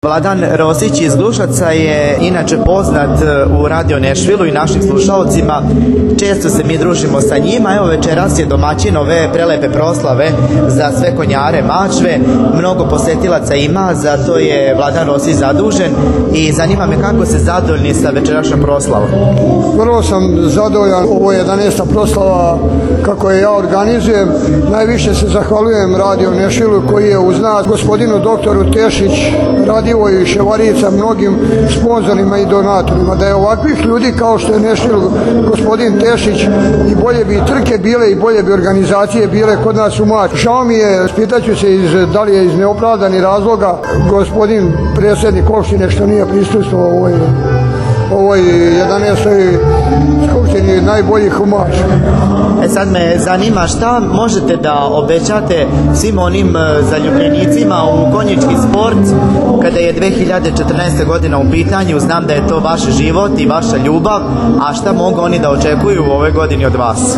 Vladan Rosić iz Glušaca je inače poznat u Radio Nešvilu i našim slušalcima. Često se mi družimo sa njima. Evo večeras je domaćin ove prelepe proslave za sve konjare Mačve. Mnogo posetilaca ima, zato je Vladan Rosić zadužen i zanima me kako se zadovoljni sa večerašnjom proslavom. Vrlo sam zadovoljan. Ovo je 11. proslava kako je ja organizujem. Najviše se zahvaljujem Radio Nešvilu koji je uz nas, gospodinu doktoru Tešić, Radivoju i Ševarica, mnogim sponzorima i donatorima. Da je ovakvih ljudi kao što je Nešvil, gospodin Tešić, i bolje bi trke bile i bolje bi organizacije bile kod nas u Mačvi. Žao mi je, spitaću se da li je iz neopravdanih razloga gospodin predsjednik opštine što nije prisustvovao ovoj 11. skupštini najboljih u Mačvi. Sad me zanima šta možete da obećate svim onim zaljubljenicima u konjički sport kada je 2014. godina u pitanju. Znam da je to vaš život i vaša ljubav, a šta mogu oni da očekuju u ovoj godini od vas?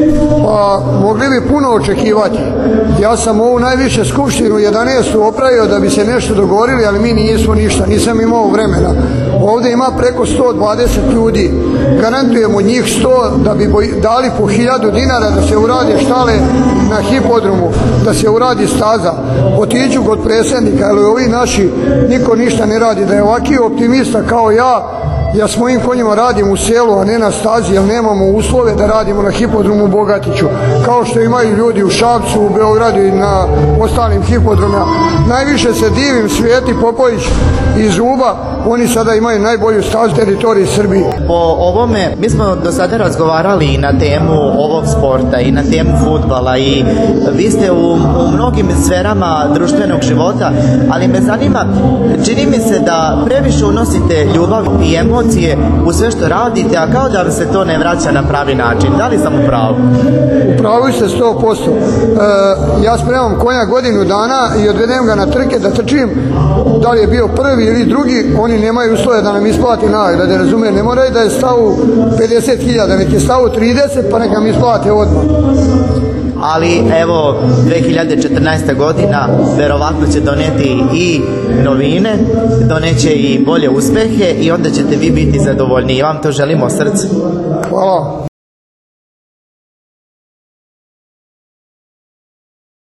Pa mogli bi puno očekivati. Ja sam ovu najviše skupštinu 11. opravio da bi se nešto dogovorili, ali mi nismo ništa, nisam imao vremena. Ovdje ima preko 120 ljudi, garantujemo njih 100 da bi dali po 1000 dinara da se urade štale na hipodromu, da se uradi staza. Otiđu kod predsjednika, ali ovi naši niko ništa ne radi. Da je ovaki optimista kao ja s mojim konjima radim u selu, a ne na stazi, jer nemamo uslove da radimo na hipodromu u Bogatiću, kao što imaju ljudi u Šapcu, u Beogradu i na ostalim hipodromima. Najviše se divim Svijeti Popović iz Uba, oni sada imaju najbolju stazu teritoriji Srbije. Po ovome, mi smo do sada razgovarali i na temu ovog sporta i na temu fudbala i vi ste u mnogim sferama društvenog života, ali me zanima, čini mi se da previše unosite ljubav i emocije u sve što radite, a kao da vam se to ne vraća na pravi način. Da li sam u pravu? U pravu ste 100%. Ja spremam konja godinu dana i odvedem ga na trke da trčim, da li je bio prvi ili drugi, oni nemaju uslove da nam isplati nagrade, razumije, ne moraju da je stavu 50.000, nek je stavu 30 pa neka nam isplate odmah. Ali evo 2014. godina verovatno će doneti i novine, doneće i bolje uspehe i onda ćete vi biti zadovoljni i vam to želimo od srca. Hvala.